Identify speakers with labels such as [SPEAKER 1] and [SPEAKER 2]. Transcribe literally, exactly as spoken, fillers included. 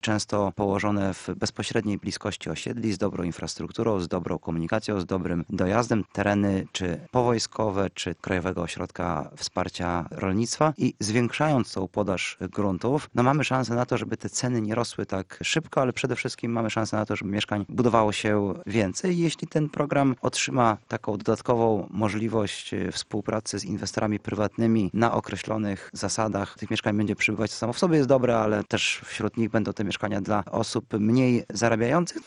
[SPEAKER 1] często położone w bezpośredniej bliskości osiedli, z dobrą infrastrukturą, z dobrą komunikacją, z dobrym dojazdem, tereny czy powojskowe, czy Krajowego Ośrodka Wsparcia Rolnictwa i zwiększając tą podaż gruntów, no mamy szansę na to, żeby te ceny nie rosły tak szybko, ale przede wszystkim mamy szansę na to, żeby mieszkań budowało się więcej. Jeśli ten program otrzyma taką dodatkową możliwość współpracy z inwestorami prywatnymi na określonych zasadach, tych mieszkań będzie przybywać, to samo w sobie jest dobre, ale też wśród nich będą te mieszkania dla osób mniej zarabiających,